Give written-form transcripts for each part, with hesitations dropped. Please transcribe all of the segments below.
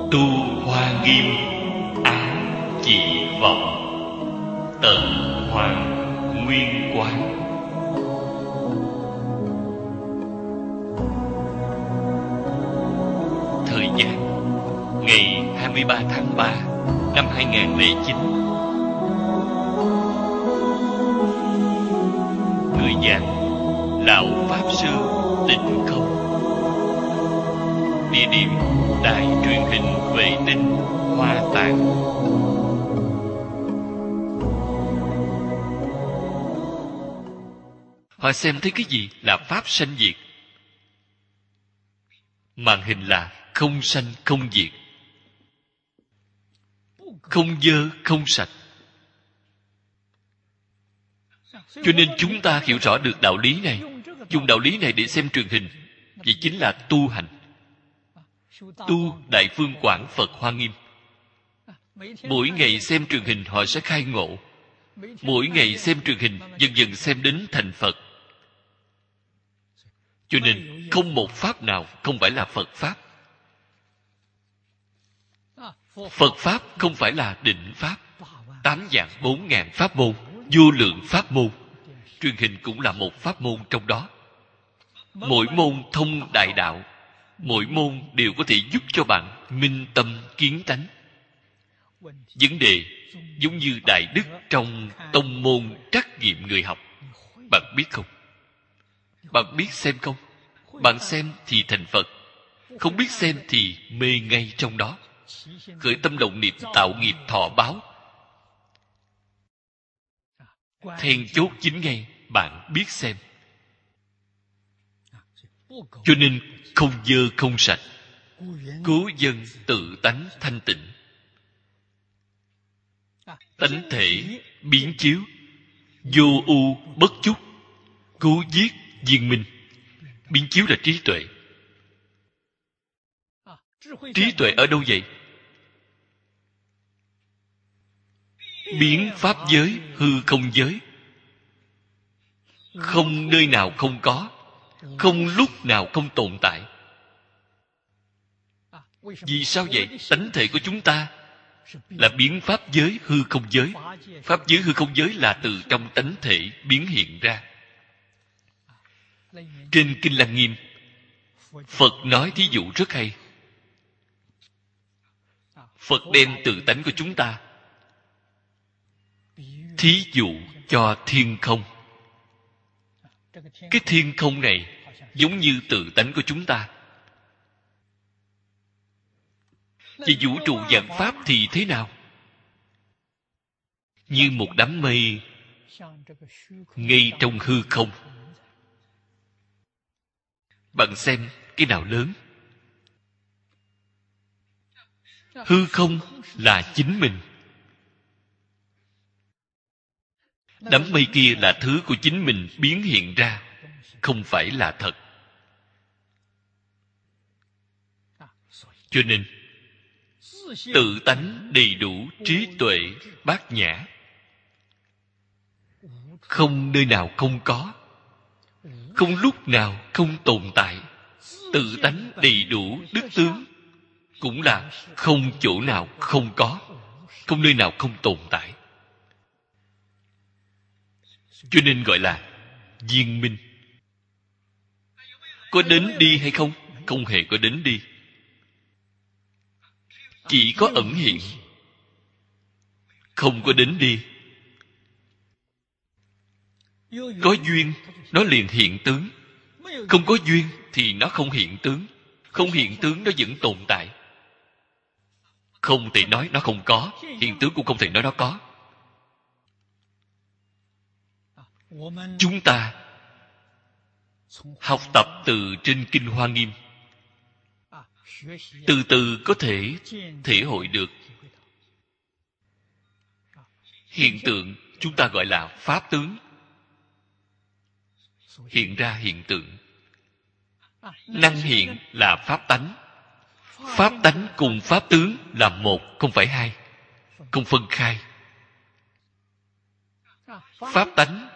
Tu Hoa Nghiêm án chỉ vọng, tận hoàng nguyên quán. Thời gian ngày 23 tháng 3 năm 2009. Người giảng Lão Pháp Sư Tịnh Không. Địa điểm đài truyền hình vệ tinh Hoa Tạng. Họ xem thấy cái gì là pháp sanh diệt. Màn hình là không sanh không diệt, không dơ không sạch. Cho nên chúng ta hiểu rõ được đạo lý này, dùng đạo lý này để xem truyền hình, vậy chính là tu hành. Tu Đại Phương Quảng Phật Hoa Nghiêm. Mỗi ngày xem truyền hình họ sẽ khai ngộ. Mỗi ngày xem truyền hình dần dần xem đến thành Phật. Cho nên không một pháp nào không phải là Phật Pháp. Phật Pháp không phải là định Pháp. 8 vạn 4 ngàn pháp môn, vô lượng pháp môn. Truyền hình cũng là một pháp môn trong đó. Mỗi môn thông đại đạo, mỗi môn đều có thể giúp cho bạn minh tâm kiến tánh. Vấn đề giống như đại đức trong tông môn trắc nghiệm người học. Bạn biết không? Bạn biết xem không? Bạn xem thì thành Phật, không biết xem thì mê ngay trong đó. Khởi tâm động niệm tạo nghiệp thọ báo. Then chốt chính ngay bạn biết xem. Cho nên không dơ không sạch, cố dân tự tánh thanh tịnh. Tánh thể biến chiếu, vô ưu bất chúc, cố giết viên minh. Biến chiếu là trí tuệ. Trí tuệ ở đâu vậy? Biến pháp giới hư không giới. Không nơi nào không có, không lúc nào không tồn tại. Vì sao vậy? Tánh thể của chúng ta là biến pháp giới hư không giới. Pháp giới hư không giới là từ trong tánh thể biến hiện ra. Trên Kinh Lăng Nghiêm, Phật nói thí dụ rất hay. Phật đem tự tánh của chúng ta thí dụ cho thiên không. Cái thiên không này giống như tự tánh của chúng ta. Về vũ trụ vạn pháp thì thế nào? Như một đám mây ngay trong hư không. Bạn xem cái nào lớn? Hư không là chính mình. Đám mây kia là thứ của chính mình biến hiện ra, không phải là thật. Cho nên tự tánh đầy đủ trí tuệ bát nhã, không nơi nào không có, không lúc nào không tồn tại. Tự tánh đầy đủ đức tướng, cũng là không chỗ nào không có, không nơi nào không tồn tại. Cho nên gọi là viên minh. Có đến đi hay không? Không hề có đến đi. Chỉ có ẩn hiện, không có đến đi. Có duyên, nó liền hiện tướng. Không có duyên thì nó không hiện tướng. Không hiện tướng nó vẫn tồn tại. Không thể nói nó không có, hiện tướng cũng không thể nói nó có. Chúng ta học tập từ trên Kinh Hoa Nghiêm, từ từ có thể thể hội được. Hiện tượng chúng ta gọi là pháp tướng. Hiện ra hiện tượng. Năng hiện là pháp tánh. Pháp tánh cùng pháp tướng là một, không phải hai, không phân khai. Pháp tánh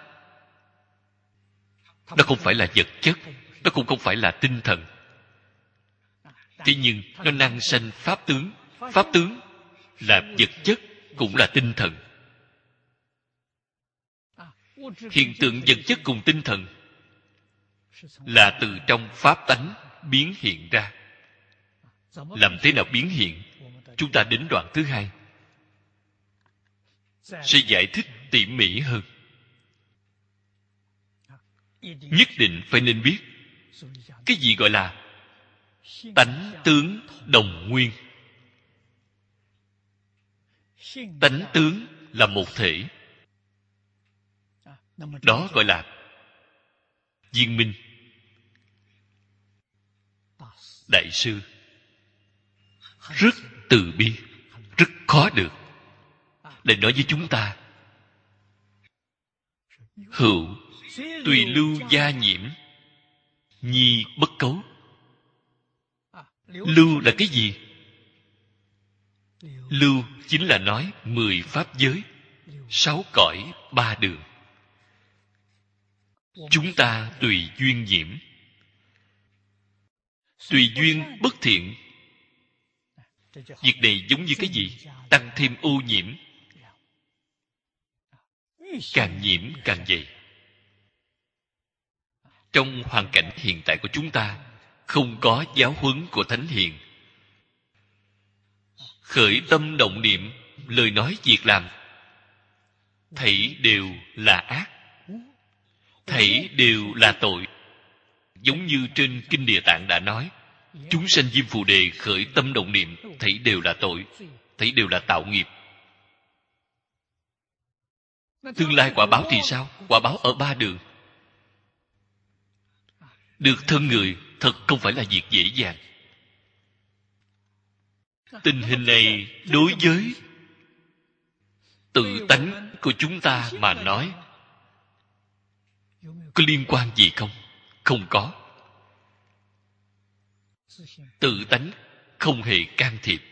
nó không phải là vật chất, nó cũng không phải là tinh thần. Thế nhưng nó năng sanh pháp tướng, pháp tướng là vật chất, cũng là tinh thần. Hiện tượng vật chất cùng tinh thần là từ trong pháp tánh biến hiện ra. Làm thế nào biến hiện? Chúng ta đến đoạn thứ hai sẽ giải thích tỉ mỉ hơn. Nhất định phải nên biết cái gì gọi là tánh tướng đồng nguyên. Tánh tướng là một thể, đó gọi là viên minh. Đại sư rất từ bi, rất khó được, để nói với chúng ta: hữu tùy lưu gia nhiễm, nhi bất cấu. Lưu là cái gì? Lưu chính là nói 10 pháp giới, 6 cõi, 3 đường. Chúng ta tùy duyên nhiễm. Tùy duyên bất thiện. Việc này giống như cái gì? Tăng thêm ô nhiễm. Càng nhiễm càng dày. Trong hoàn cảnh hiện tại của chúng ta, không có giáo huấn của Thánh Hiền. Khởi tâm động niệm, lời nói việc làm, thảy đều là ác, thảy đều là tội. Giống như trên Kinh Địa Tạng đã nói, chúng sanh Diêm Phù Đề khởi tâm động niệm, thảy đều là tội, thảy đều là tạo nghiệp. Tương lai quả báo thì sao? Quả báo ở 3 đường. Được thân người thật không phải là việc dễ dàng. Tình hình này đối với tự tánh của chúng ta mà nói, có liên quan gì không? Không có. Tự tánh không hề can thiệp.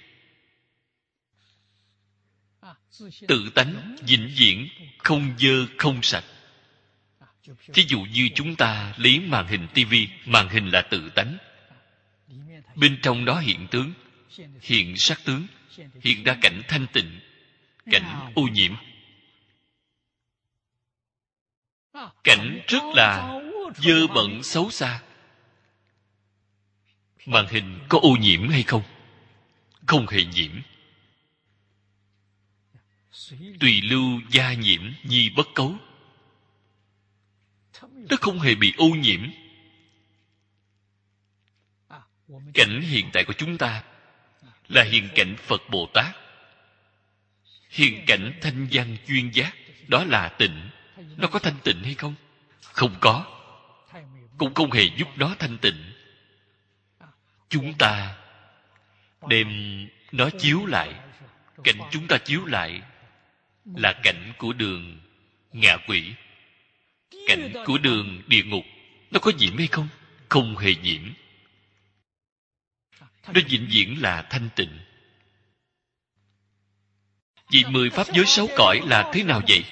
Tự tánh vĩnh viễn không dơ không sạch. Thí dụ như chúng ta lấy màn hình tivi, màn hình là tự tánh. Bên trong đó hiện tướng, hiện sắc tướng, hiện ra cảnh thanh tịnh, cảnh ô nhiễm. Cảnh rất là dơ bẩn xấu xa. Màn hình có ô nhiễm hay không? Không hề nhiễm. Tùy lưu gia nhiễm, nhi bất cấu. Nó không hề bị ô nhiễm. Cảnh hiện tại của chúng ta là hiện cảnh Phật Bồ Tát. Hiện cảnh thanh văn duyên giác, đó là tịnh. Nó có thanh tịnh hay không? Không có. Cũng không hề giúp nó thanh tịnh. Chúng ta đem nó chiếu lại. Cảnh chúng ta chiếu lại là cảnh của đường ngạ quỷ, cảnh của đường địa ngục. Nó có nhiễm hay không? Không hề nhiễm. Nó vĩnh viễn là thanh tịnh. Vì 10 pháp giới 6 cõi là thế nào vậy?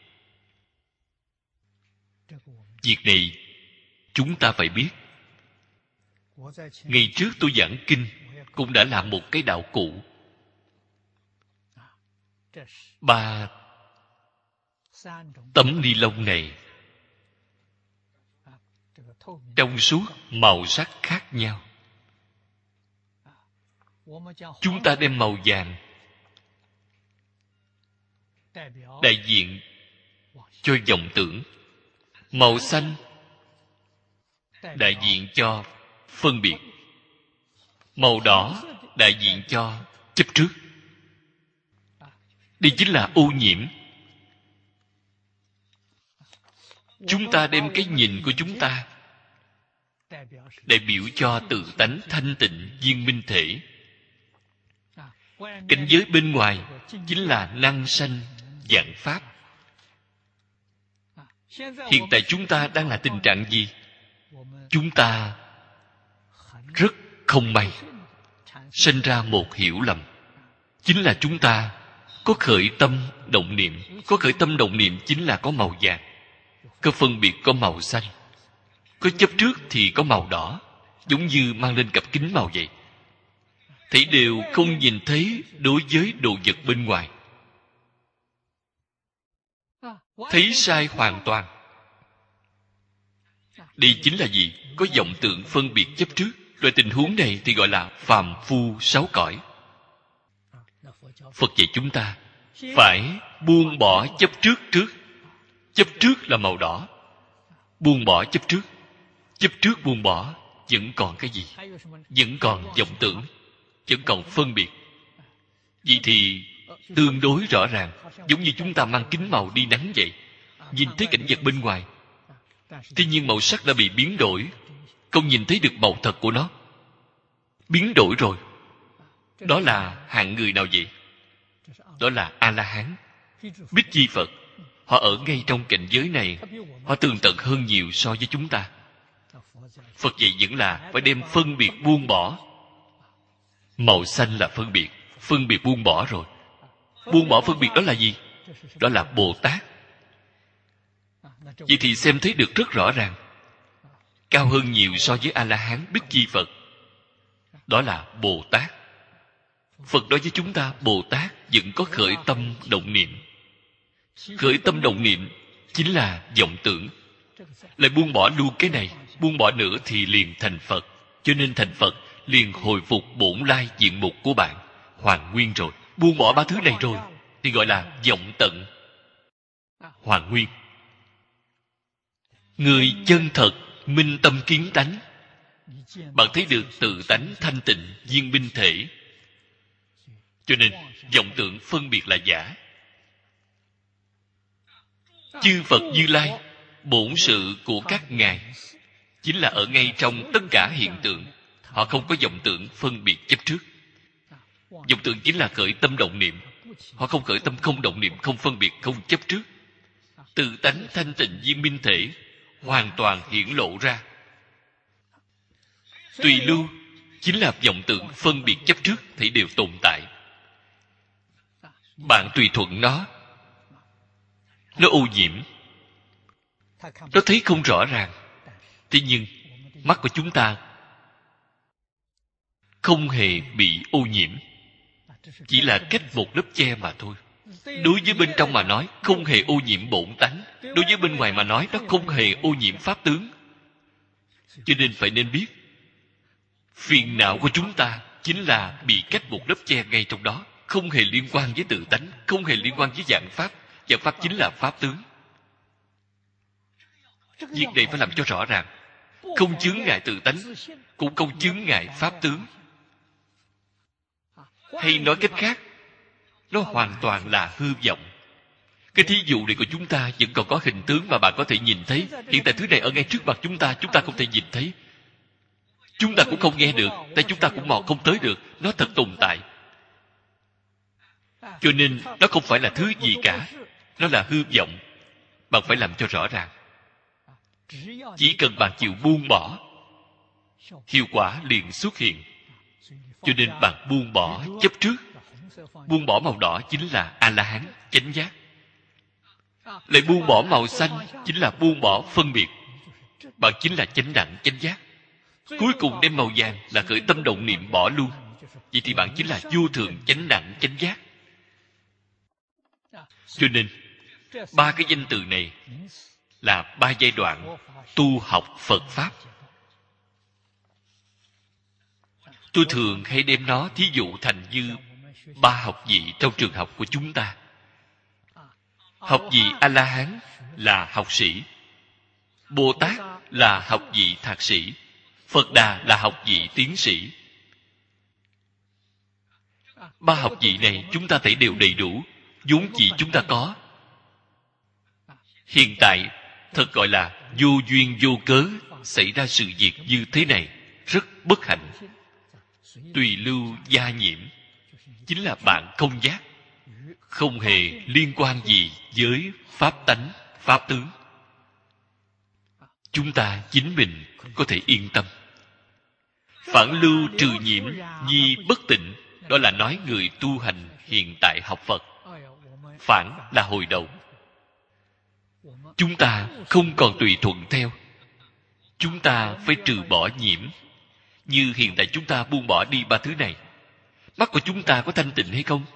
Việc này chúng ta phải biết. Ngày trước tôi giảng kinh cũng đã làm một cái đạo cụ. 3 tấm ni lông này trong suốt, màu sắc khác nhau. Chúng ta đem màu vàng đại diện cho vọng tưởng, màu xanh đại diện cho phân biệt, màu đỏ đại diện cho chấp trước. Đây chính là ô nhiễm. Chúng ta đem cái nhìn của chúng ta đại biểu cho tự tánh thanh tịnh viên minh thể. Cảnh giới bên ngoài chính là năng sanh vạn pháp. Hiện tại chúng ta đang là tình trạng gì? Chúng ta rất không may sinh ra một hiểu lầm. Chính là chúng ta có khởi tâm động niệm. Có khởi tâm động niệm chính là có màu vàng, có phân biệt có màu xanh, có chấp trước thì có màu đỏ, giống như mang lên cặp kính màu vậy. thì đều không nhìn thấy đối với đồ vật bên ngoài. Thấy sai hoàn toàn. Đây chính là gì? Có vọng tưởng phân biệt chấp trước. Loại tình huống này thì gọi là phàm phu sáu cõi. Phật dạy chúng ta phải buông bỏ chấp trước trước. Chấp trước là màu đỏ. Buông bỏ chấp trước. Chấp trước buông bỏ, vẫn còn cái gì? Vẫn còn vọng tưởng, vẫn còn phân biệt. Vậy thì tương đối rõ ràng, giống như chúng ta mang kính màu đi nắng vậy, nhìn thấy cảnh vật bên ngoài, tuy nhiên màu sắc đã bị biến đổi, không nhìn thấy được màu thật của nó. Biến đổi rồi. Đó là hạng người nào vậy? Đó là A-la-hán, Bích Chi Phật. Họ ở ngay trong cảnh giới này, họ tường tận hơn nhiều so với chúng ta. Phật dạy vẫn là phải đem phân biệt buông bỏ. Màu xanh là phân biệt buông bỏ rồi. Buông bỏ phân biệt đó là gì? Đó là Bồ Tát. Vậy thì xem thấy được rất rõ ràng, cao hơn nhiều so với A-la-hán Bích Chi Phật. Đó là Bồ Tát. Phật đối với chúng ta, Bồ Tát vẫn có khởi tâm động niệm. Khởi tâm động niệm chính là vọng tưởng. Lại buông bỏ luôn cái này, buông bỏ nữa thì liền thành Phật. Cho nên thành Phật liền hồi phục bổn lai diện mục của bạn, hoàn nguyên rồi. Buông bỏ ba thứ này rồi thì gọi là vọng tận, hoàn nguyên. Người chân thật minh tâm kiến tánh, bạn thấy được tự tánh thanh tịnh viên minh thể. Cho nên vọng tưởng phân biệt là giả. Chư Phật Như Lai, bổn sự của các ngài chính là ở ngay trong tất cả hiện tượng. Họ không có vọng tưởng phân biệt chấp trước. Vọng tưởng chính là khởi tâm động niệm. Họ không khởi tâm không động niệm, không phân biệt, không chấp trước. Tự tánh thanh tịnh viên minh thể hoàn toàn hiển lộ ra. Tùy lưu chính là vọng tưởng phân biệt chấp trước thì đều tồn tại. Bạn tùy thuận nó ô nhiễm, nó thấy không rõ ràng. Thế nhưng mắt của chúng ta không hề bị ô nhiễm, chỉ là cách một lớp che mà thôi. Đối với bên trong mà nói không hề ô nhiễm bổn tánh, đối với bên ngoài mà nói nó không hề ô nhiễm pháp tướng. Cho nên phải nên biết, phiền não của chúng ta chính là bị cách một lớp che ngay trong đó, không hề liên quan với tự tánh, không hề liên quan với vạn pháp. Vạn pháp chính là pháp tướng. Việc này phải làm cho rõ ràng. Không chướng ngại tự tánh, cũng không chướng ngại pháp tướng. Hay nói cách khác, nó hoàn toàn là hư vọng. Cái thí dụ này của chúng ta vẫn còn có hình tướng mà bạn có thể nhìn thấy. Hiện tại thứ này ở ngay trước mặt chúng ta không thể nhìn thấy. Chúng ta cũng không nghe được, tại chúng ta cũng mò không tới được. Nó thật tồn tại. Cho nên nó không phải là thứ gì cả, nó là hư vọng. Bạn phải làm cho rõ ràng. Chỉ cần bạn chịu buông bỏ, hiệu quả liền xuất hiện. Cho nên bạn buông bỏ chấp trước. Buông bỏ màu đỏ chính là A-la-hán chánh giác. Lại buông bỏ màu xanh chính là buông bỏ phân biệt. Bạn chính là chánh đẳng chánh giác. Cuối cùng đem màu vàng là khởi tâm động niệm bỏ luôn. Vậy thì bạn chính là vô thường chánh đẳng chánh giác. Cho nên ba cái danh từ này là ba giai đoạn tu học Phật Pháp. Tôi thường hay đem nó thí dụ thành như ba học vị trong trường học của chúng ta. Học vị A-la-hán là học sĩ, Bồ Tát là học vị thạc sĩ, Phật Đà là học vị tiến sĩ. Ba học vị này chúng ta thấy đều đầy đủ, vốn dĩ chúng ta có. Hiện tại thật gọi là vô duyên vô cớ xảy ra sự việc như thế này, rất bất hạnh. Tùy lưu gia nhiễm chính là bạn không giác, không hề liên quan gì với pháp tánh, pháp tướng. Chúng ta chính mình có thể yên tâm. Phản lưu trừ nhiễm nhi bất tịnh, đó là nói người tu hành hiện tại học Phật. Phản là hồi đầu. Chúng ta không còn tùy thuận theo. Chúng ta phải trừ bỏ nhiễm. Như hiện tại chúng ta buông bỏ đi ba thứ này. Mắt của chúng ta có thanh tịnh hay không?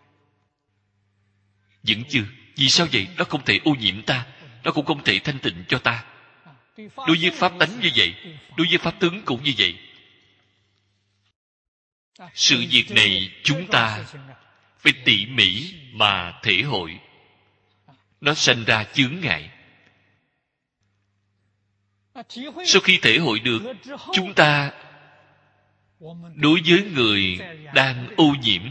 Vẫn chưa. Vì sao vậy? Nó không thể ô nhiễm ta, nó cũng không thể thanh tịnh cho ta. Đối với pháp tánh như vậy, đối với pháp tướng cũng như vậy. Sự việc này chúng ta phải tỉ mỉ mà thể hội. Nó sanh ra chướng ngại. Sau khi thể hội được, chúng ta đối với người đang ô nhiễm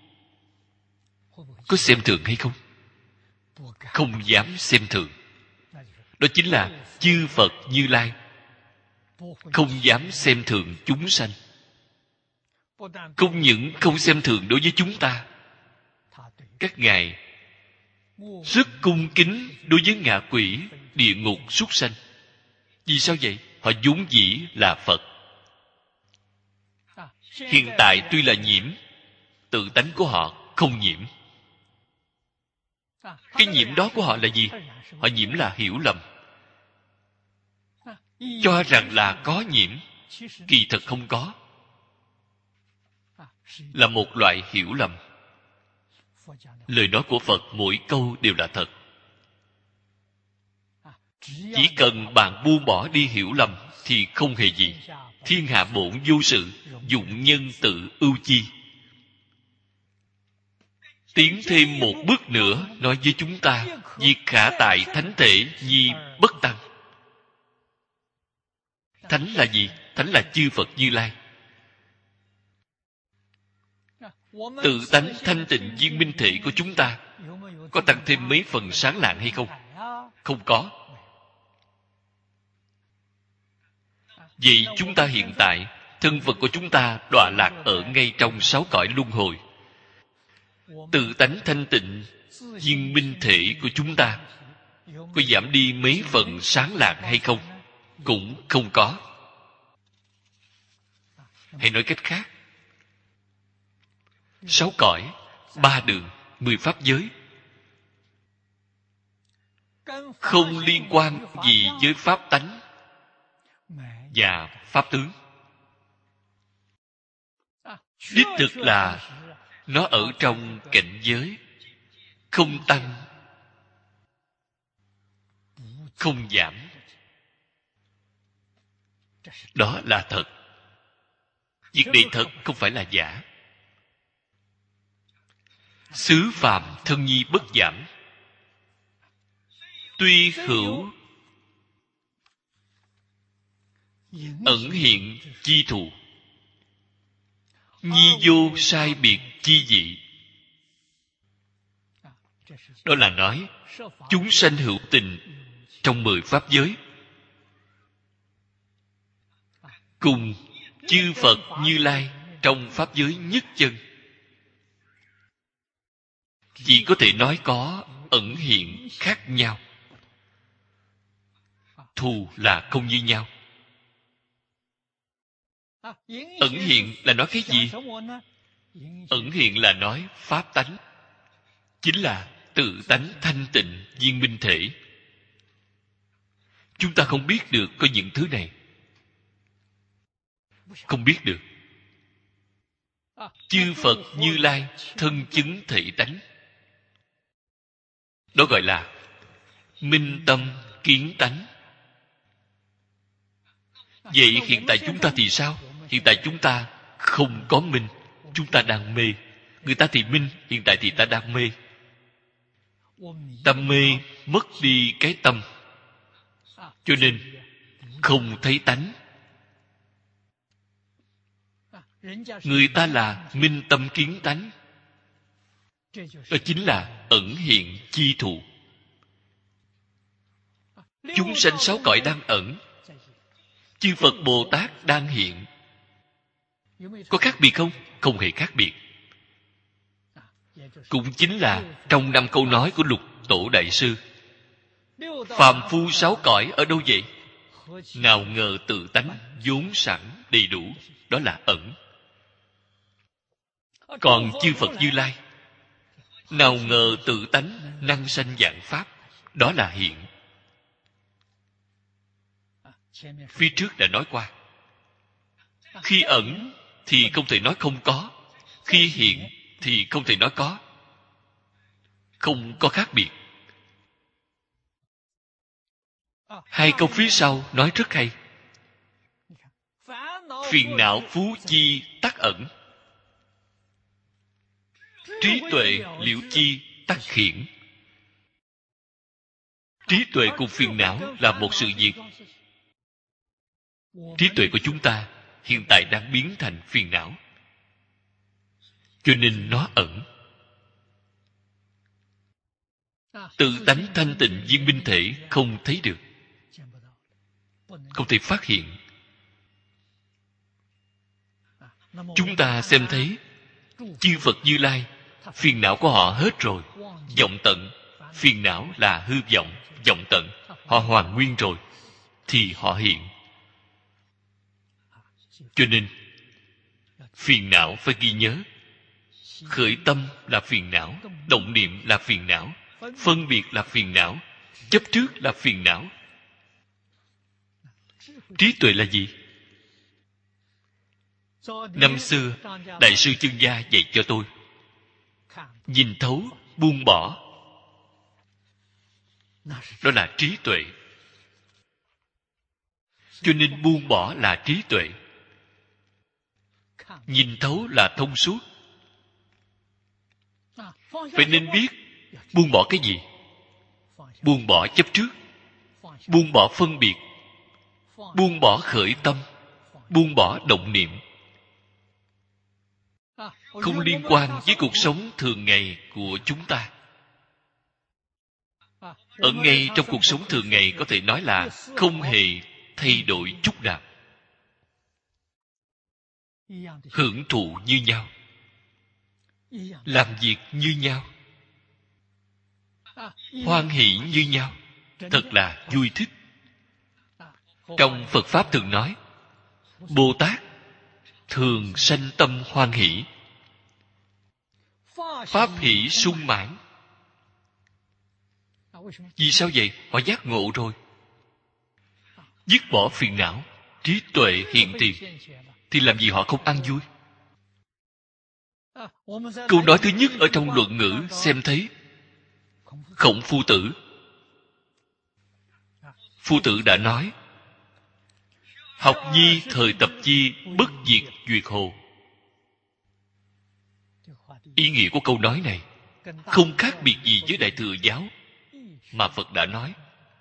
có xem thường hay không? Không dám xem thường. Đó chính là chư Phật Như Lai không dám xem thường chúng sanh. Không những không xem thường đối với chúng ta, các ngài rất cung kính đối với ngạ quỷ, địa ngục, súc sanh. Vì sao vậy? Họ vốn dĩ là Phật. Hiện tại tuy là nhiễm, tự tánh của họ không nhiễm. Cái nhiễm đó của họ là gì? Họ nhiễm là hiểu lầm. Cho rằng là có nhiễm, kỳ thật không có. Là một loại hiểu lầm. Lời nói của Phật mỗi câu đều là thật. Chỉ cần bạn buông bỏ đi hiểu lầm thì không hề gì. Thiên hạ bổn vô sự, dụng nhân tự ưu chi. Tiến thêm một bước nữa nói với chúng ta: việc khả tại thánh thể nhi bất tăng. Thánh là gì? Thánh là chư Phật Như Lai. Tự tánh thanh tịnh viên minh thể của chúng ta có tăng thêm mấy phần sáng lạng hay không? Không có. Vậy chúng ta hiện tại, thân phận của chúng ta đọa lạc ở ngay trong 6 cõi luân hồi. Tự tánh thanh tịnh viên minh thể của chúng ta có giảm đi mấy phần sáng lạng hay không? Cũng không có. Hay nói cách khác, 6 cõi, 3 đường, 10 pháp giới không liên quan gì với pháp tánh và pháp tướng. Đích thực là nó ở trong cảnh giới không tăng không giảm. Đó là thật. Việc này thật, không phải là giả. Xứ phàm thân nhi bất giảm. Tuy hữu ẩn hiện chi thù, nhi vô sai biệt chi dị. Đó là nói chúng sanh hữu tình trong 10 pháp giới, cùng chư Phật Như Lai trong pháp giới nhất chân, chỉ có thể nói có ẩn hiện khác nhau. Thù là không như nhau. Ẩn hiện là nói cái gì? Ẩn hiện là nói pháp tánh, chính là tự tánh thanh tịnh viên minh thể. Chúng ta không biết được có những thứ này. Không biết được. Chư Phật Như Lai thân chứng thể tánh. Đó gọi là minh tâm kiến tánh. Vậy hiện tại chúng ta thì sao? Hiện tại chúng ta không có minh, chúng ta đang mê. Người ta thì minh, hiện tại thì ta đang mê. Ta mê mất đi cái tâm, cho nên không thấy tánh. Người ta là minh tâm kiến tánh. Đó chính là ẩn hiện chi thù. Chúng sanh 6 cõi đang ẩn, chư Phật Bồ Tát đang hiện. Có khác biệt không? Không hề khác biệt. Cũng chính là trong 5 câu nói của Lục Tổ Đại Sư. Phàm phu 6 cõi ở đâu vậy? Nào ngờ tự tánh vốn sẵn đầy đủ. Đó là ẩn. Còn chư Phật Như Lai, nào ngờ tự tánh năng sanh vạn pháp. Đó là hiện. Phía trước đã nói qua, khi ẩn thì không thể nói không có. Khi hiện thì không thể nói có, không có khác biệt. Hai câu phía sau nói rất hay. Phiền não phú chi tắc ẩn, trí tuệ liễu chi tắc khiển. Trí tuệ cùng phiền não là một sự việc. Trí tuệ của chúng ta hiện tại đang biến thành phiền não, cho nên nó ẩn. Tự tánh thanh tịnh viên minh thể không thấy được, không thể phát hiện. Chúng ta xem thấy chư Phật Như Lai, phiền não của họ hết rồi, vọng tận. Phiền não là hư vọng, vọng tận. Họ hoàn nguyên rồi thì họ hiện. Cho nên phiền não phải ghi nhớ. Khởi tâm là phiền não, động niệm là phiền não, phân biệt là phiền não, chấp trước là phiền não. Trí tuệ là gì? Năm xưa Đại sư Chương Gia dạy cho tôi nhìn thấu, buông bỏ. Đó là trí tuệ. Cho nên buông bỏ là trí tuệ. Nhìn thấu là thông suốt. Vậy nên biết buông bỏ cái gì? Buông bỏ chấp trước, buông bỏ phân biệt, buông bỏ khởi tâm, buông bỏ động niệm. Không liên quan với cuộc sống thường ngày của chúng ta. Ở ngay trong cuộc sống thường ngày có thể nói là không hề thay đổi chút nào. Hưởng thụ như nhau, làm việc như nhau, hoan hỷ như nhau, thật là vui thích. Trong Phật Pháp thường nói, Bồ Tát thường sanh tâm hoan hỷ, pháp hỷ sung mãn. Vì sao vậy? Họ giác ngộ rồi, dứt bỏ phiền não, trí tuệ hiện tiền, thì làm gì họ không ăn vui? Câu nói thứ nhất ở trong luận ngữ xem thấy Khổng Phu Tử. Phu Tử đã nói, học nhi thời tập chi, bất diệt duyệt hồ. Ý nghĩa của câu nói này không khác biệt gì với Đại Thừa Giáo mà Phật đã nói.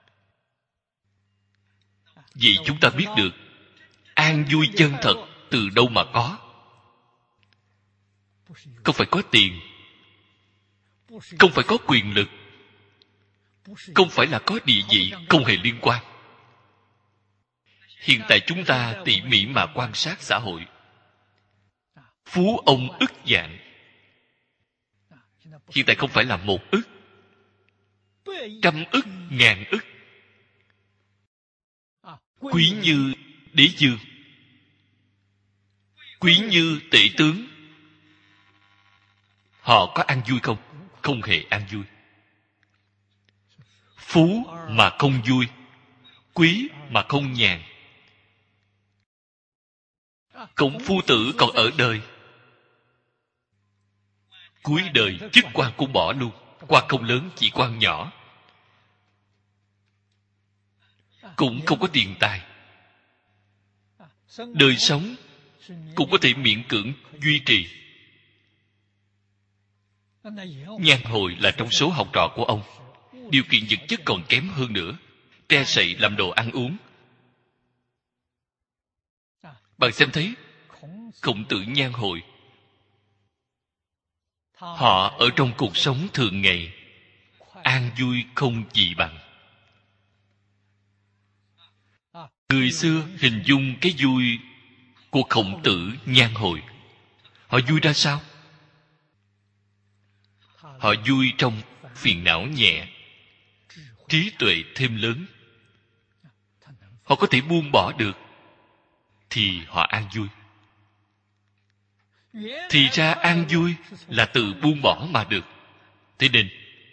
Vậy chúng ta biết được an vui chân thật từ đâu mà có. Không phải có tiền, không phải có quyền lực, không phải là có địa vị, không hề liên quan. Hiện tại chúng ta tỉ mỉ mà quan sát xã hội, phú ông ức vạn. Hiện tại không phải là 1 ức, 100 ức, 1000 ức. Quý như đế dương, quý như tể tướng, họ có ăn vui không? Không hề ăn vui. Phú mà không vui, quý mà không nhàn. Khổng Phu Tử còn ở đời, cuối đời chức quan cũng bỏ luôn, quan không lớn, chỉ quan nhỏ, cũng không có tiền tài. Đời sống cũng có thể miễn cưỡng duy trì. Nhan Hồi là trong số học trò của ông, điều kiện vật chất còn kém hơn nữa, tre sậy làm đồ ăn uống. Bạn xem thấy Khổng Tử, Nhan Hồi, họ ở trong cuộc sống thường ngày an vui không gì bằng. Người xưa hình dung cái vui của Khổng Tử, Nhan Hồi, họ vui ra sao? Họ vui trong phiền não nhẹ, trí tuệ thêm lớn. Họ có thể buông bỏ được thì họ an vui. Thì ra an vui là từ buông bỏ mà được. Thế nên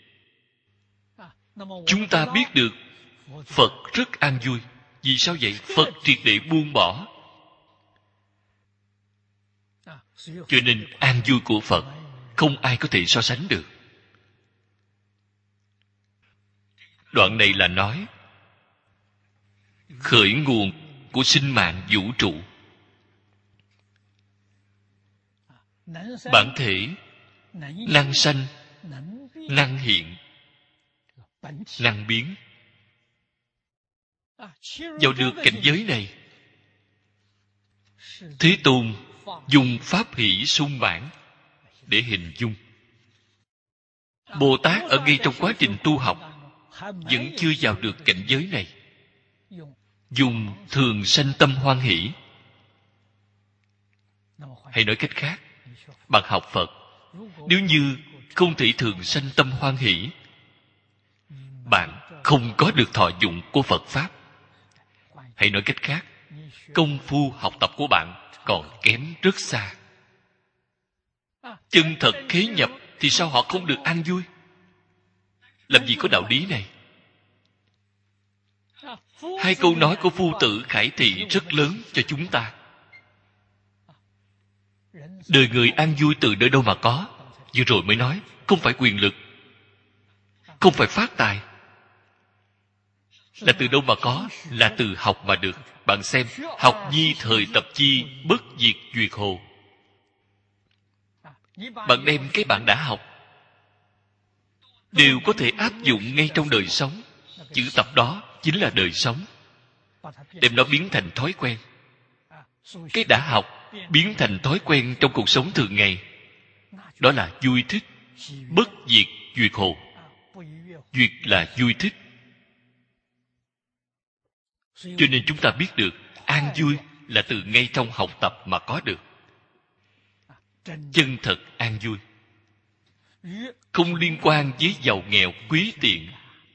chúng ta biết được Phật rất an vui. Vì sao vậy? Phật triệt để buông bỏ. Cho nên an vui của Phật không ai có thể so sánh được. Đoạn này là nói khởi nguồn của sinh mạng vũ trụ. Bản thể năng sanh, năng hiện, năng biến. Vào được cảnh giới này, Thế Tôn dùng pháp hỷ sung mãn để hình dung. Bồ Tát ở ngay trong quá trình tu học vẫn chưa vào được cảnh giới này, dùng thường sanh tâm hoan hỷ. Hay nói cách khác, bạn học Phật, nếu như không thể thường sanh tâm hoan hỷ, bạn không có được thọ dụng của Phật Pháp. Hay nói cách khác, công phu học tập của bạn còn kém rất xa. Chân thật khế nhập thì sao họ không được an vui? Làm gì có đạo lý này? Hai câu nói của Phu Tử khải thị rất lớn cho chúng ta. Đời người an vui từ nơi đâu mà có? Vừa rồi mới nói, không phải quyền lực, không phải phát tài. Là từ đâu mà có? Là từ học mà được. Bạn xem, học nhi thời tập chi, bất diệt duyệt hồ. Bạn đem cái bạn đã học đều có thể áp dụng ngay trong đời sống. Chữ tập đó chính là đời sống. Đem nó biến thành thói quen. Cái đã học biến thành thói quen trong cuộc sống thường ngày. Đó là vui thích, bất diệt duyệt hồ. Duyệt là vui thích. Cho nên chúng ta biết được an vui là từ ngay trong học tập mà có được. Chân thật an vui không liên quan với giàu nghèo quý tiện.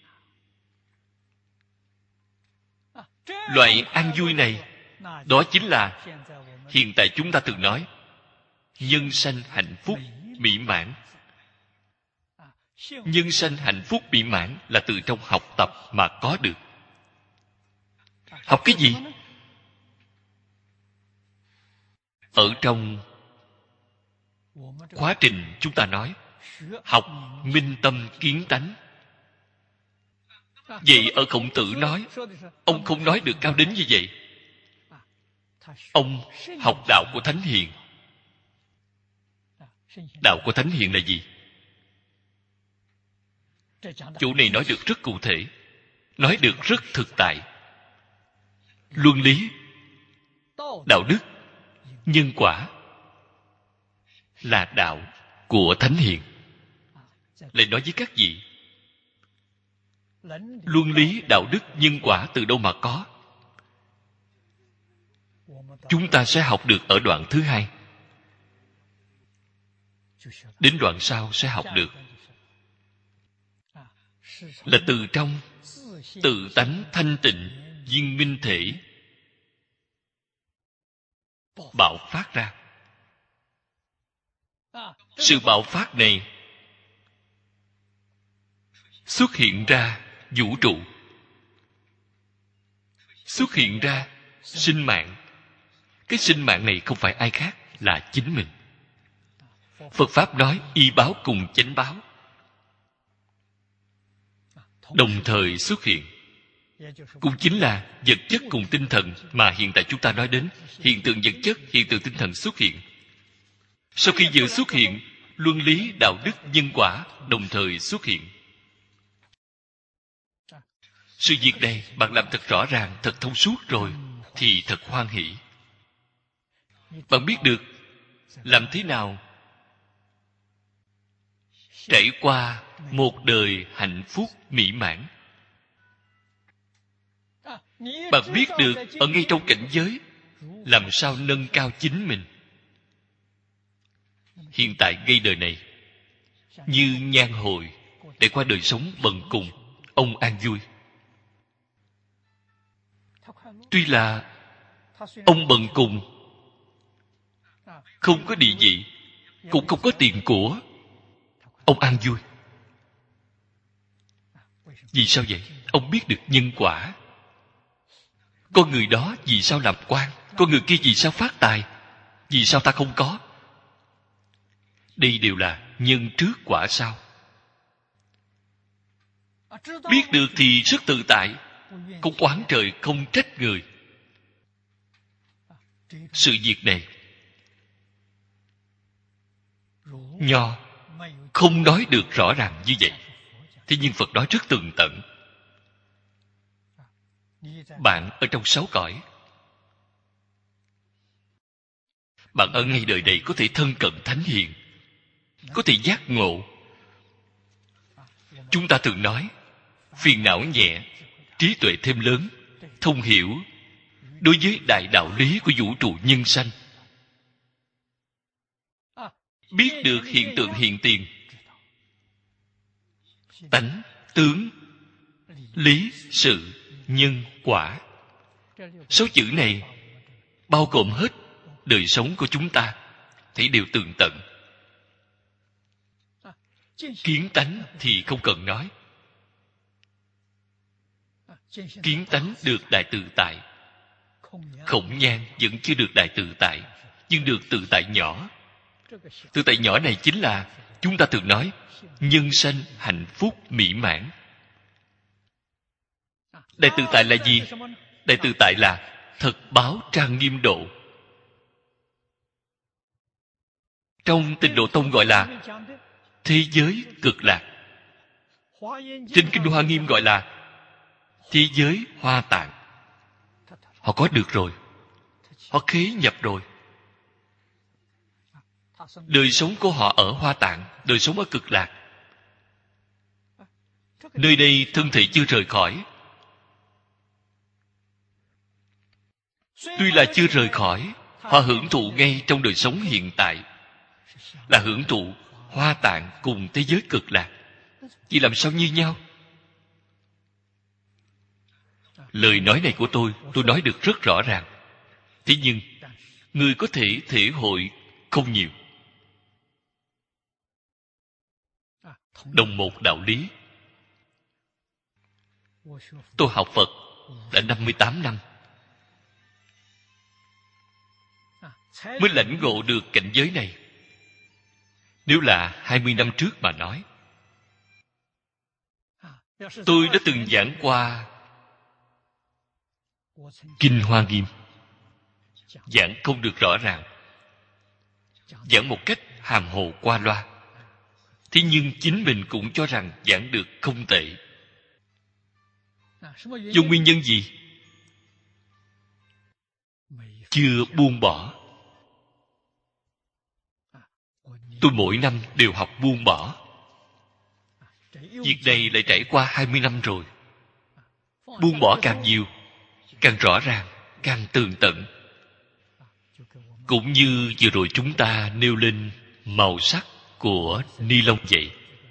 Loại an vui này, đó chính là hiện tại chúng ta thường nói nhân sanh hạnh phúc mỹ mãn. Nhân sanh hạnh phúc mỹ mãn là từ trong học tập mà có được. Học cái gì? Ở trong khóa trình chúng ta nói học minh tâm kiến tánh. Vậy ở Khổng Tử nói, ông không nói được cao đến như vậy. Ông học đạo của Thánh Hiền. Đạo của Thánh Hiền là gì? Chỗ này nói được rất cụ thể, nói được rất thực tại. Luân lý, đạo đức, nhân quả là đạo của Thánh Hiền. Lại nói với các vị, luân lý, đạo đức, nhân quả từ đâu mà có? Chúng ta sẽ học được ở đoạn thứ hai. Đến đoạn sau sẽ học được. Là từ trong tự tánh thanh tịnh viên minh thể bạo phát ra. Sự bạo phát này xuất hiện ra vũ trụ, xuất hiện ra sinh mạng. Cái sinh mạng này không phải ai khác, là chính mình. Phật Pháp nói y báo cùng chánh báo đồng thời xuất hiện, cũng chính là vật chất cùng tinh thần mà hiện tại chúng ta nói đến. Hiện tượng vật chất, hiện tượng tinh thần xuất hiện. Sau khi vừa xuất hiện, luân lý, đạo đức, nhân quả đồng thời xuất hiện. Sự việc này bạn làm thật rõ ràng, thật thông suốt rồi thì thật hoan hỷ. Bạn biết được làm thế nào trải qua một đời hạnh phúc mỹ mãn. Bạn biết được ở ngay trong cảnh giới làm sao nâng cao chính mình. Hiện tại ngay đời này như nhan hồi để qua đời sống bần cùng, ông an vui. Tuy là ông bần cùng, không có địa vị, cũng không có tiền của, ông an vui. Vì sao vậy? Ông biết được nhân quả. Con người đó vì sao làm quan, con người kia vì sao phát tài, vì sao ta không có? Đây đều là nhân trước quả sau. Biết được thì rất tự tại, không oán trời không trách người. Sự việc này Nho không nói được rõ ràng như vậy, thế nhưng Phật nói rất tường tận. Bạn ở trong sáu cõi, bạn ở ngay đời này có thể thân cận thánh hiền, có thể giác ngộ. Chúng ta thường nói phiền não nhẹ, trí tuệ thêm lớn, thông hiểu đối với đại đạo lý của vũ trụ nhân sanh, biết được hiện tượng hiện tiền, tánh tướng, lý sự nhân quả. Sáu chữ này bao gồm hết đời sống của chúng ta, thì đều tường tận. Kiến tánh thì không cần nói. Kiến tánh được đại tự tại. Khổng Nhan vẫn chưa được đại tự tại, nhưng được tự tại nhỏ. Tự tại nhỏ này chính là chúng ta thường nói nhân sanh hạnh phúc mỹ mãn. Đại tự tại là gì? Đại tự tại là thật báo trang nghiêm độ. Trong Tịnh Độ Tông gọi là thế giới cực lạc. Trên Kinh Hoa Nghiêm gọi là thế giới Hoa Tạng. Họ có được rồi, họ khế nhập rồi. Đời sống của họ ở Hoa Tạng, đời sống ở cực lạc. Nơi đây thân thể chưa rời khỏi. Tuy là chưa rời khỏi, họ hưởng thụ ngay trong đời sống hiện tại, là hưởng thụ Hoa Tạng cùng thế giới cực lạc. Chỉ làm sao như nhau? Lời nói này của tôi nói được rất rõ ràng. Thế nhưng người có thể thể hội không nhiều. Đồng một đạo lý. Tôi học Phật đã 58 năm, mới lãnh ngộ được cảnh giới này. Nếu là 20 năm trước mà nói, tôi đã từng giảng qua Kinh Hoa Nghiêm. Giảng không được rõ ràng, giảng một cách hàm hồ qua loa. Thế nhưng chính mình cũng cho rằng giảng được không tệ. Do nguyên nhân gì? Chưa buông bỏ. Tôi mỗi năm đều học buông bỏ. Việc này lại trải qua 20 năm rồi. Buông bỏ càng nhiều, càng rõ ràng, càng tường tận. Cũng như vừa rồi chúng ta nêu lên màu sắc của ni lông vậy.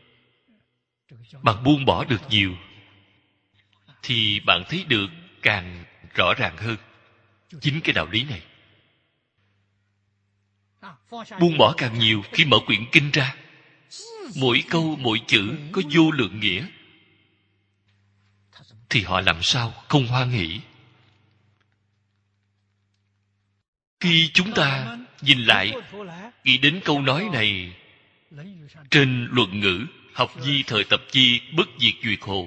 Bạn buông bỏ được nhiều thì bạn thấy được càng rõ ràng hơn chính cái đạo lý này. Buông bỏ càng nhiều, khi mở quyển kinh ra, mỗi câu mỗi chữ có vô lượng nghĩa, thì họ làm sao không hoan hỷ? Khi chúng ta nhìn lại, nghĩ đến câu nói này trên Luận Ngữ, học di thời tập chi, bất diệt duyệt hồ,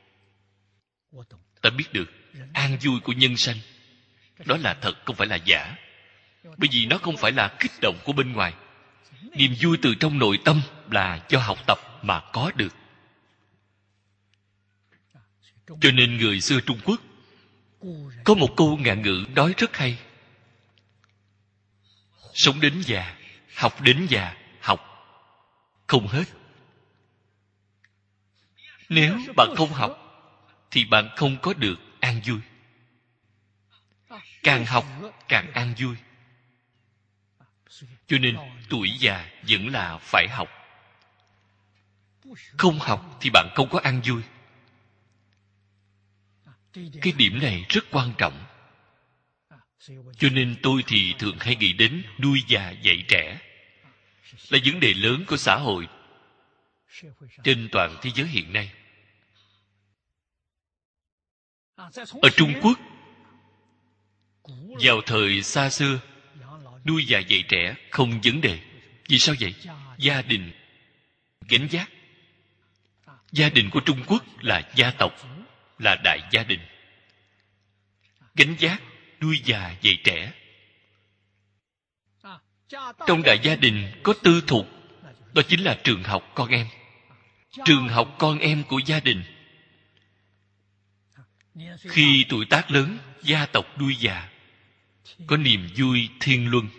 ta biết được an vui của nhân sanh đó là thật, không phải là giả. Bởi vì nó không phải là kích động của bên ngoài. Niềm vui từ trong nội tâm là do học tập mà có được. Cho nên người xưa Trung Quốc có một câu ngạn ngữ nói rất hay: sống đến già, học đến già, học không hết. Nếu bạn không học thì bạn không có được an vui. Càng học càng an vui. Cho nên tuổi già vẫn là phải học. Không học thì bạn không có an vui. Cái điểm này rất quan trọng. Cho nên tôi thì thường hay nghĩ đến nuôi già dạy trẻ là vấn đề lớn của xã hội trên toàn thế giới hiện nay. Ở Trung Quốc, vào thời xa xưa, nuôi già dạy trẻ không vấn đề. Vì sao vậy? Gia đình gánh vác. Gia đình của Trung Quốc là gia tộc, là đại gia đình. Gánh vác, nuôi già dạy trẻ. Trong đại gia đình có tư thục, đó chính là trường học con em. Trường học con em của gia đình. Khi tuổi tác lớn, gia tộc nuôi già, có niềm vui thiên luân.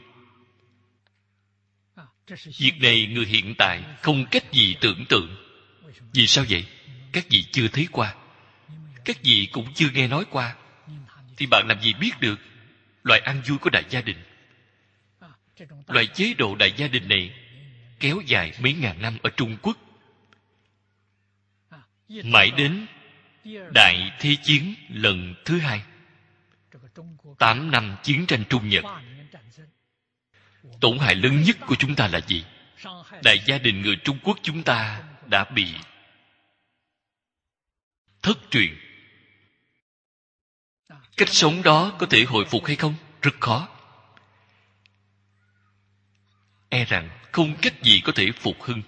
Việc này người hiện tại không cách gì tưởng tượng. Vì sao vậy? Các vị chưa thấy qua, các vị cũng chưa nghe nói qua, thì bạn làm gì biết được loại an vui của đại gia đình. Loại chế độ đại gia đình này kéo dài mấy ngàn năm ở Trung Quốc, mãi đến Đại Thế chiến lần thứ hai, 8 năm chiến tranh Trung Nhật. Tổn hại lớn nhất của chúng ta là gì? Đại gia đình người Trung Quốc chúng ta đã bị thất truyền. Cách sống đó có thể hồi phục hay không? Rất khó. E rằng không cách gì có thể phục hưng.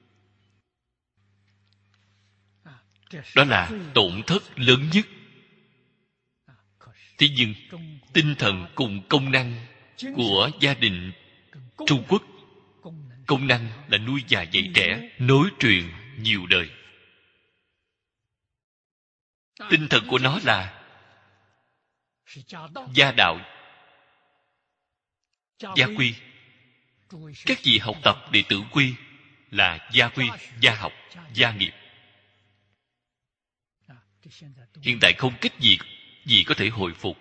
Đó là tổn thất lớn nhất. Thế nhưng tinh thần cùng công năng của gia đình Trung Quốc, công năng là nuôi già dạy trẻ, nối truyền nhiều đời. Tinh thần của nó là gia đạo, gia quy. Các vị học tập đệ tử quy là gia quy, gia học, gia nghiệp. Hiện tại không cách gì có thể hồi phục.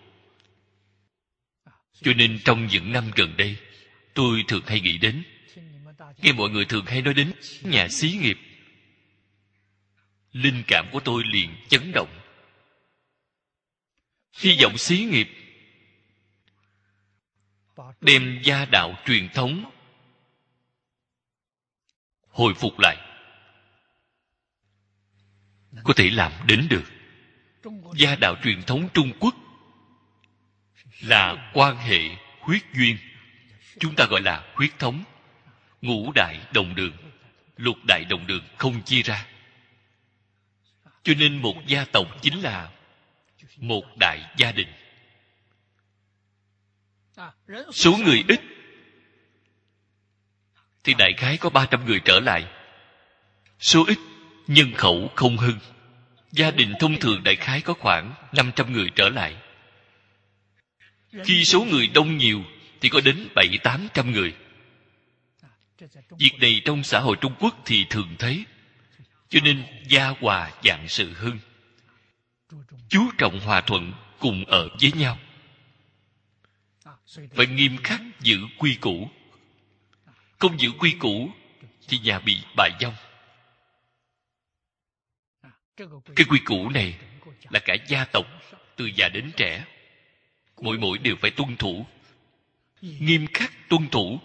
Cho nên trong những năm gần đây, tôi thường hay nghĩ đến, nghe mọi người thường hay nói đến nhà xí nghiệp, linh cảm của tôi liền chấn động. Hy vọng xí nghiệp đem gia đạo truyền thống hồi phục lại, có thể làm đến được. Gia đạo truyền thống Trung Quốc là quan hệ huyết duyên, chúng ta gọi là huyết thống. Ngũ đại đồng đường, lục đại đồng đường không chia ra. Cho nên một gia tộc chính là một đại gia đình. Số người ít thì đại khái có 300 người trở lại. Số ít, nhân khẩu không hưng. Gia đình thông thường đại khái có khoảng 500 người trở lại. Khi số người đông nhiều thì có đến 700-800 người. Việc này trong xã hội Trung Quốc thì thường thấy. Cho nên gia hòa vạn sự hưng, chú trọng hòa thuận cùng ở với nhau. Phải nghiêm khắc giữ quy củ. Không giữ quy củ thì nhà bị bại vong. Cái quy củ này là cả gia tộc, từ già đến trẻ, mỗi đều phải tuân thủ, nghiêm khắc tuân thủ,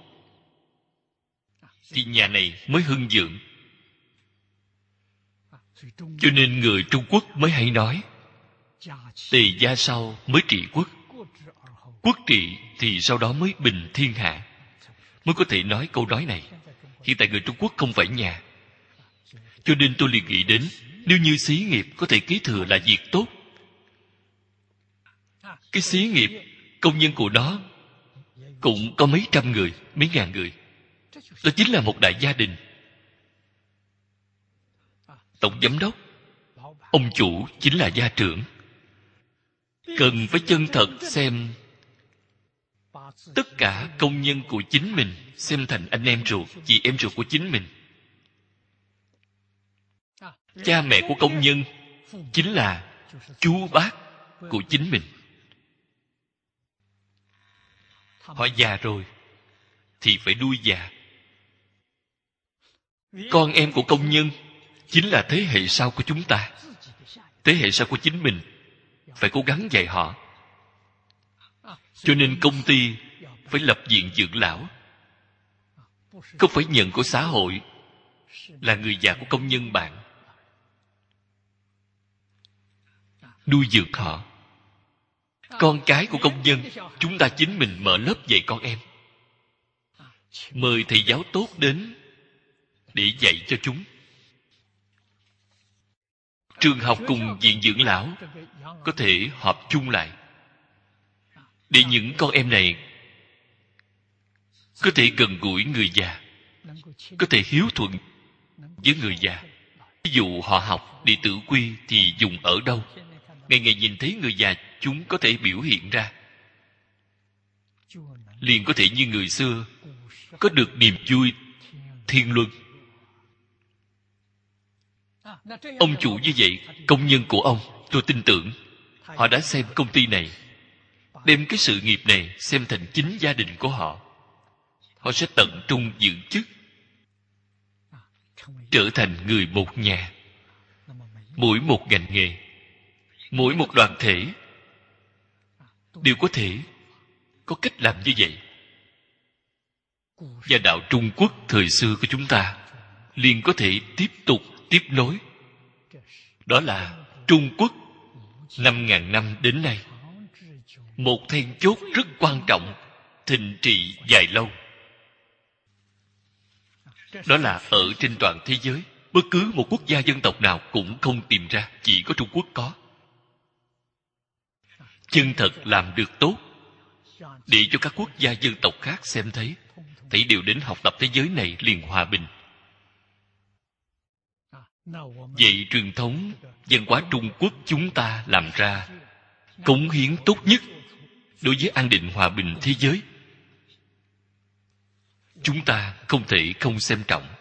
thì nhà này mới hưng vượng. Cho nên người Trung Quốc mới hay nói, tề gia sau mới trị quốc. Quốc trị thì sau đó mới bình thiên hạ, mới có thể nói câu nói này. Hiện tại người Trung Quốc không phải nhà. Cho nên tôi liền nghĩ đến, nếu như xí nghiệp có thể kế thừa là việc tốt. Cái xí nghiệp, công nhân của nó cũng có mấy trăm người, mấy ngàn người. Đó chính là một đại gia đình. Tổng giám đốc, ông chủ chính là gia trưởng. Cần phải chân thật xem tất cả công nhân của chính mình xem thành anh em ruột, chị em ruột của chính mình. Cha mẹ của công nhân chính là chú bác của chính mình. Họ già rồi thì phải nuôi già. Con em của công nhân chính là thế hệ sau của chúng ta, thế hệ sau của chính mình. Phải cố gắng dạy họ. Cho nên công ty phải lập viện dưỡng lão, không phải nhận của xã hội, là người già của công nhân bạn. Nuôi dưỡng họ. Con cái của công nhân, chúng ta chính mình mở lớp dạy con em. mời thầy giáo tốt đến để dạy cho chúng. Trường học cùng viện dưỡng lão có thể họp chung lại để những con em này có thể gần gũi người già, có thể hiếu thuận với người già. Ví dụ họ học đệ tử quy thì dùng ở đâu, ngày ngày nhìn thấy người già chúng có thể biểu hiện ra, liền có thể như người xưa có được niềm vui thiên luân. Ông chủ như vậy, công nhân của ông, tôi tin tưởng họ đã xem công ty này, đem cái sự nghiệp này xem thành chính gia đình của họ. Họ sẽ tận trung giữ chức, trở thành người một nhà. Mỗi một ngành nghề, mỗi một đoàn thể đều có thể có cách làm như vậy. Và đạo Trung Quốc thời xưa của chúng ta liền có thể tiếp tục tiếp nối. Đó là Trung Quốc 5.000 năm đến nay, một then chốt rất quan trọng, thịnh trị dài lâu. Đó là ở trên toàn thế giới, bất cứ một quốc gia dân tộc nào cũng không tìm ra, chỉ có Trung Quốc có. Chân thật làm được tốt, để cho các quốc gia dân tộc khác xem thấy, thấy đều đến học tập thế giới này liền hòa bình. Vậy truyền thống văn hóa Trung Quốc chúng ta làm ra cống hiến tốt nhất đối với an định hòa bình thế giới, chúng ta không thể không xem trọng.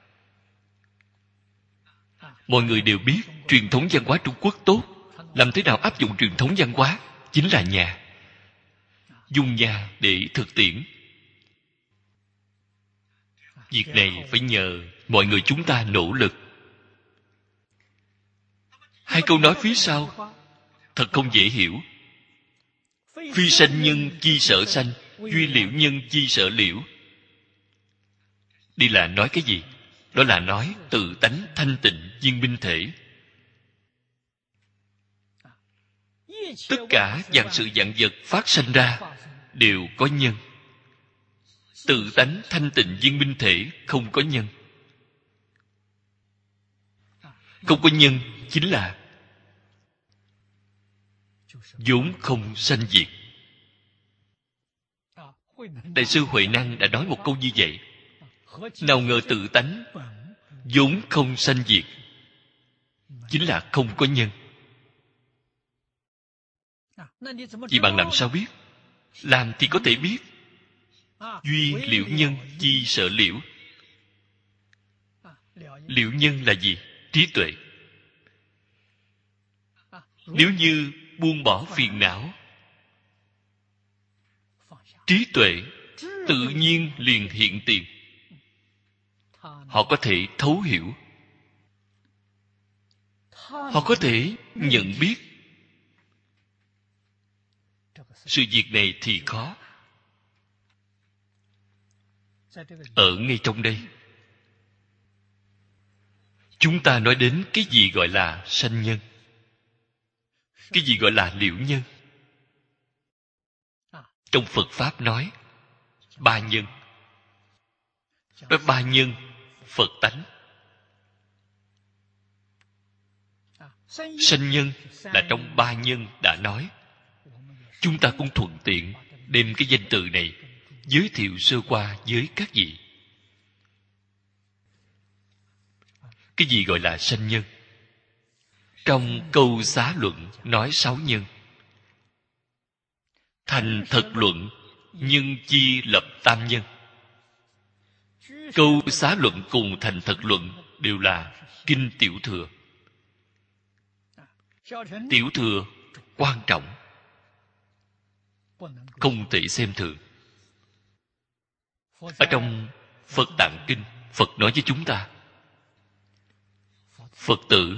Mọi người đều biết truyền thống văn hóa Trung Quốc tốt. Làm thế nào áp dụng truyền thống văn hóa? Chính là nhà. Dùng nhà để thực tiễn. Việc này phải nhờ mọi người chúng ta nỗ lực. Hai câu nói phía sau thật không dễ hiểu. Phi sanh nhân chi sợ sanh, duy liễu nhân chi sợ liễu. Đây là nói cái gì? Đó là nói tự tánh thanh tịnh viên minh thể. Tất cả vạn sự vạn vật phát sanh ra đều có nhân. Tự tánh thanh tịnh viên minh thể không có nhân. Không có nhân chính là vốn không sanh diệt. Đại sư Huệ Năng đã nói một câu như vậy. Nào ngờ tự tánh vốn không sanh diệt, chính là không có nhân. Vậy bạn làm sao biết? Làm thì có thể biết. Duy liễu nhân chi sợ liễu. Liễu nhân là gì? Trí tuệ. Nếu như buông bỏ phiền não, trí tuệ tự nhiên liền hiện tiền. Họ có thể thấu hiểu, họ có thể nhận biết. Sự việc này thì khó. Ở ngay trong đây, chúng ta nói đến cái gì gọi là sanh nhân, cái gì gọi là liễu nhân. Trong Phật Pháp nói ba nhân. Nói ba nhân Phật tánh. Sanh nhân là trong ba nhân đã nói. Chúng ta cũng thuận tiện đem cái danh từ này giới thiệu sơ qua với các vị. Cái gì gọi là sanh nhân? Trong câu xá luận nói 6 nhân. Thành thật luận nhân chi lập tam nhân. Câu xá luận cùng thành thật luận đều là kinh tiểu thừa. Tiểu thừa quan trọng, không thể xem thường. Ở trong Phật Tạng Kinh, Phật nói với chúng ta, Phật tử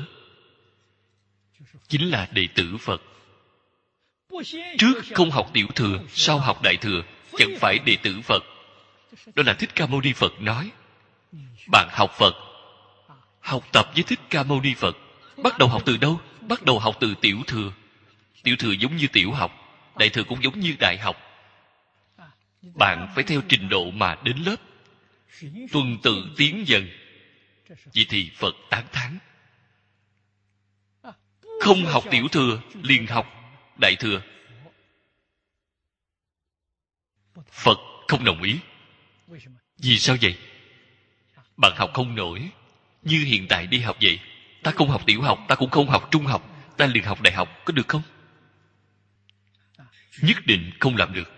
chính là đệ tử Phật. Trước không học tiểu thừa, sau học đại thừa, chẳng phải đệ tử Phật. Đó là Thích Ca Mâu Ni Phật nói. Bạn học Phật, học tập với Thích Ca Mâu Ni Phật, bắt đầu học từ đâu? Bắt đầu học từ tiểu thừa. Tiểu thừa giống như tiểu học, đại thừa cũng giống như đại học. bạn phải theo trình độ mà đến lớp, tuần tự tiến dần. Vậy thì Phật tán thán. Không học tiểu thừa liền học đại thừa, Phật không đồng ý. Vì sao vậy? Bạn học không nổi. Như hiện tại đi học vậy, ta không học tiểu học, ta cũng không học trung học, ta liền học đại học, có được không? Nhất định không làm được.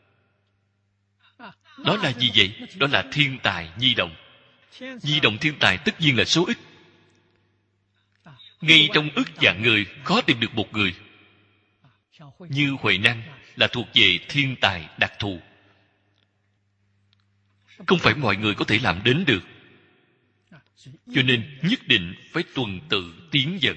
Đó là gì vậy? Đó là thiên tài nhi đồng. Nhi đồng thiên tài tất nhiên là số ít. Ngay trong ức vạn người khó tìm được một người. Như Huệ Năng là thuộc về thiên tài đặc thù, không phải mọi người có thể làm đến được. Cho nên nhất định phải tuần tự tiến dần.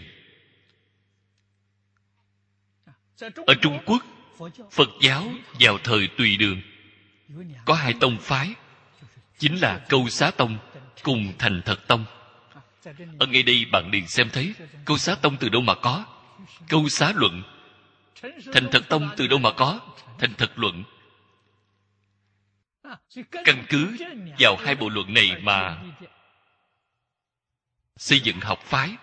Ở Trung Quốc, Phật giáo vào thời Tùy Đường có hai tông phái, chính là Câu Xá Tông cùng Thành Thật Tông. Ở ngay đây bạn liền xem thấy Câu Xá Tông từ đâu mà có? Câu Xá Luận. Thành Thật Tông từ đâu mà có? Thành Thật Luận. Căn cứ vào hai bộ luận này mà xây dựng học phái.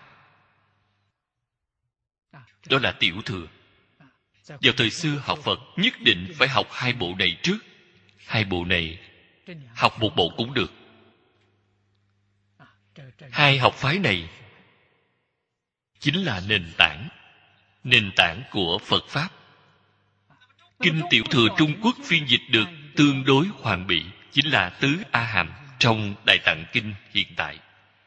Đó là tiểu thừa. Vào thời xưa học Phật nhất định phải học hai bộ này trước. Hai bộ này học một bộ cũng được. Hai học phái này chính là nền tảng của Phật Pháp. Kinh tiểu thừa Trung Quốc phiên dịch được tương đối hoàn bị, chính là Tứ A Hàm trong Đại Tạng Kinh hiện tại.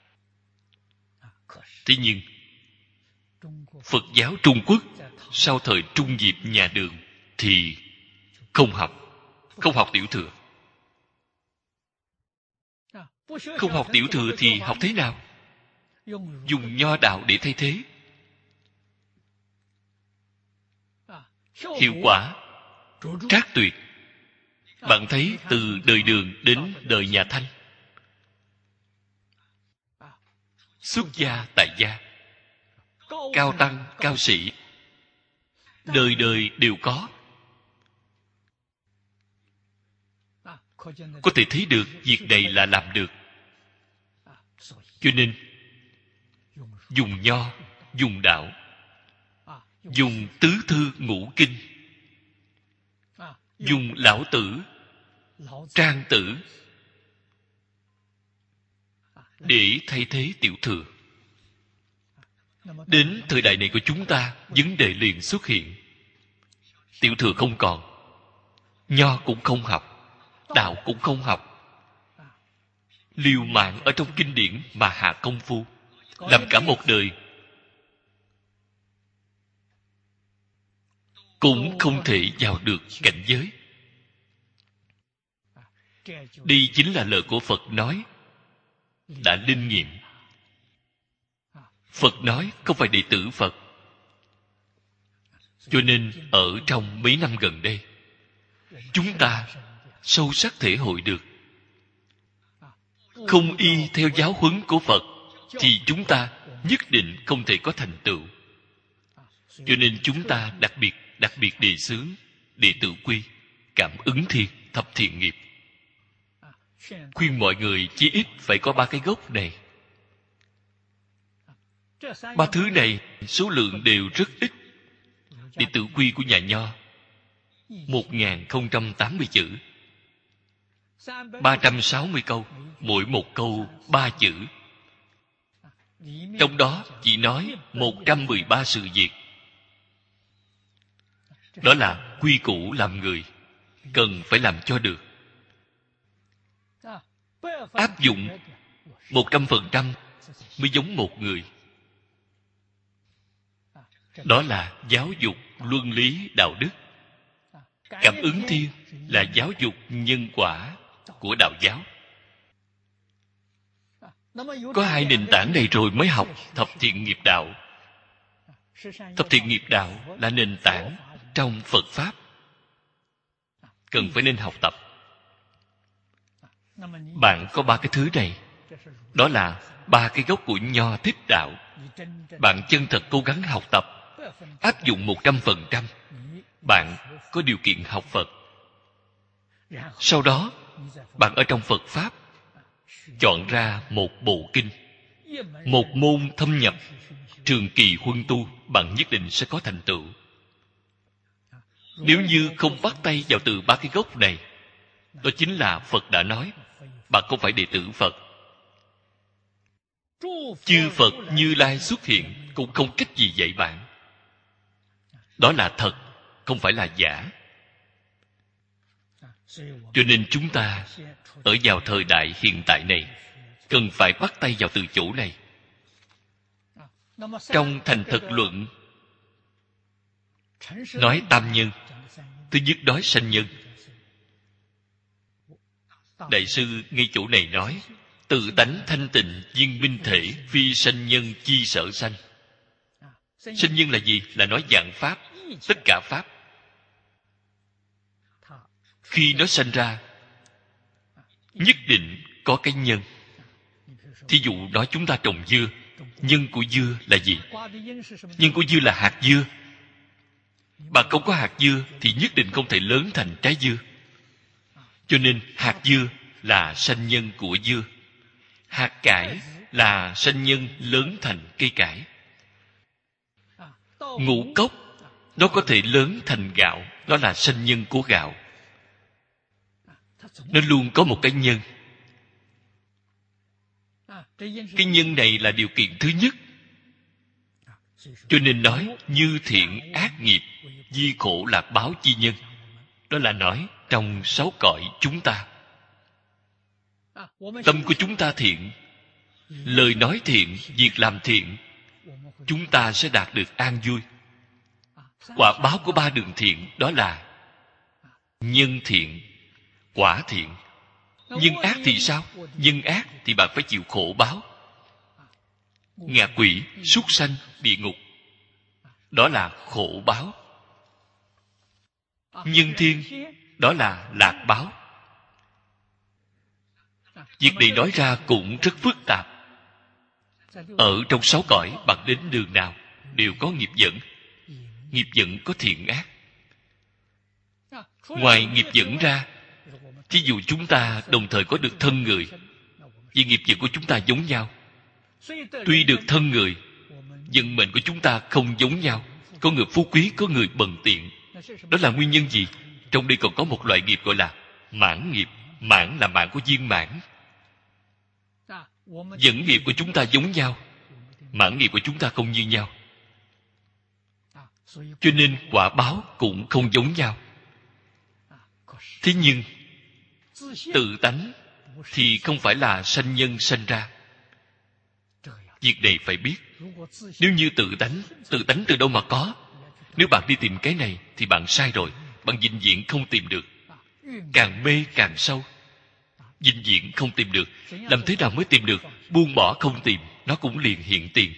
Tuy nhiên, Phật giáo Trung Quốc sau thời Trung Diệp nhà Đường thì không học tiểu thừa. Không học tiểu thừa thì học thế nào? Dùng nho đạo để thay thế. Hiệu quả trác tuyệt. Bạn thấy từ đời Đường đến đời nhà Thanh, xuất gia tại gia, cao tăng cao sĩ, đời đời đều có. Có thể thấy được việc này là làm được. Cho nên dùng nho, dùng đạo, dùng tứ thư ngũ kinh, dùng lão tử, trang tử để thay thế tiểu thừa. Đến thời đại này của chúng ta, vấn đề liền xuất hiện. Tiểu thừa không còn, nho cũng không học, đạo cũng không học, liều mạng ở trong kinh điển mà hạ công phu, làm cả một đời cũng không thể vào được cảnh giới. Đây chính là lời của Phật nói, đã linh nghiệm. Phật nói không phải đệ tử Phật. Cho nên ở trong mấy năm gần đây, chúng ta sâu sắc thể hội được, không y theo giáo huấn của Phật thì chúng ta nhất định không thể có thành tựu. Cho nên chúng ta đặc biệt đề xướng đệ tử quy, cảm ứng thiên, thập thiện nghiệp. Khuyên mọi người chí ít phải có ba cái gốc này. Ba thứ này số lượng đều rất ít. Đệ tử quy của nhà Nho 1080 chữ, 360 câu, mỗi một câu 3 chữ. Trong đó chỉ nói 113 sự việc. Đó là quy củ làm người cần phải làm cho được. Áp dụng 100% mới giống một người. Đó là giáo dục luân lý đạo đức. Cảm ứng thiên là giáo dục nhân quả của đạo giáo. Có hai nền tảng này rồi mới học thập thiện nghiệp đạo. Thập thiện nghiệp đạo là nền tảng trong Phật Pháp, cần phải nên học tập. Bạn có ba cái thứ này, đó là ba cái gốc của Nho thích đạo. Bạn chân thật cố gắng học tập, áp dụng 100%, bạn có điều kiện học Phật. Sau đó bạn ở trong Phật Pháp chọn ra một bộ kinh, một môn thâm nhập, trường kỳ huân tu, bạn nhất định sẽ có thành tựu. Nếu như không bắt tay vào từ ba cái gốc này, đó chính là Phật đã nói, bạn không phải đệ tử Phật. Chư Phật Như Lai xuất hiện cũng không cách gì dạy bạn. Đó là thật, không phải là giả. Cho nên chúng ta ở vào thời đại hiện tại này cần phải bắt tay vào từ chỗ này. Trong Thành Thật Luận nói tam nhân. Thứ nhất nói sanh nhân. Đại sư ngay chỗ này nói, tự tánh thanh tịnh viên minh thể, phi sanh nhân chi sở sanh. Sanh nhân là gì? Là nói dạng pháp, tất cả pháp. Khi nó sanh ra, nhất định có cái nhân. Thí dụ nói chúng ta trồng dưa, nhân của dưa là gì? Nhân của dưa là hạt dưa. Bạn không có hạt dưa thì nhất định không thể lớn thành trái dưa. Cho nên hạt dưa là sanh nhân của dưa. Hạt cải là sanh nhân lớn thành cây cải. Ngũ cốc nó có thể lớn thành gạo, đó là sanh nhân của gạo. Nó luôn có một cái nhân. Cái nhân này là điều kiện thứ nhất. Cho nên nói như thiện ác nghiệp, di khổ lạc báo chi nhân. Đó là nói trong 6 cõi chúng ta. Tâm của chúng ta thiện, lời nói thiện, việc làm thiện, chúng ta sẽ đạt được an vui. Quả báo của 3 đường thiện đó là nhân thiện, quả thiện. Nhân ác thì sao? Nhân ác thì bạn phải chịu khổ báo. Ngạ quỷ, súc sanh, địa ngục. Đó là khổ báo. Nhân thiên, đó là lạc báo. Việc này nói ra cũng rất phức tạp. Ở trong 6 cõi, bạn đến đường nào đều có nghiệp dẫn. Nghiệp dẫn có thiện ác. Ngoài nghiệp dẫn ra, thí dụ chúng ta đồng thời có được thân người, vì nghiệp dẫn của chúng ta giống nhau. Tuy được thân người, vận mệnh của chúng ta không giống nhau. Có người phú quý, có người bần tiện. Đó là nguyên nhân gì? Trong đây còn có một loại nghiệp gọi là mãn nghiệp. Mãn là mạng của viên mãn. Dẫn nghiệp của chúng ta giống nhau, mãn nghiệp của chúng ta không như nhau. Cho nên quả báo cũng không giống nhau. Thế nhưng tự tánh thì không phải là sanh nhân sanh ra. Việc này phải biết. Nếu như tự tánh từ đâu mà có? Nếu bạn đi tìm cái này thì bạn sai rồi. Bạn vĩnh viễn không tìm được. Càng mê càng sâu. Vĩnh viễn không tìm được. Làm thế nào mới tìm được? Buông bỏ không tìm, nó cũng liền hiện tiền.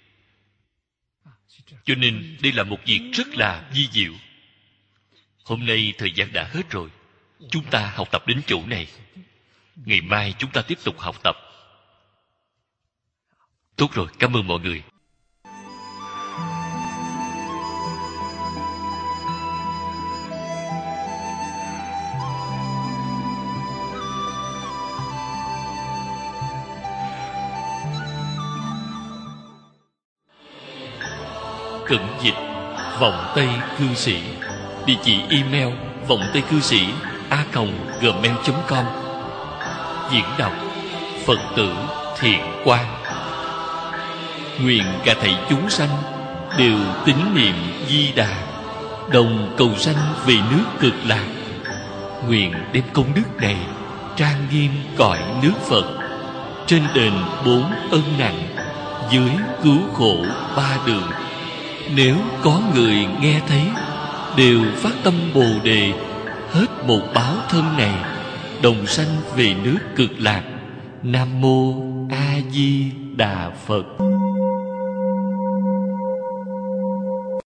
Cho nên đây là một việc rất là vi diệu. Hôm nay thời gian đã hết rồi. Chúng ta học tập đến chỗ này. Ngày mai chúng ta tiếp tục học tập. Tốt rồi, cảm ơn mọi người. Cận dịch Vọng Tây Cư Sĩ. Địa chỉ email vongtaycư sĩ@gmail.com. Diễn đọc Phật tử Thiện Quang. Nguyện cả thảy chúng sanh đều tín niệm Di Đà, đồng cầu sanh về nước Cực Lạc. Nguyện đem công đức này trang nghiêm cõi nước Phật, trên đền 4 ân nặng, dưới cứu khổ 3 đường. Nếu có người nghe thấy, đều phát tâm Bồ Đề, hết một báo thân này, đồng sanh về nước Cực Lạc. Nam mô A Di Đà Phật.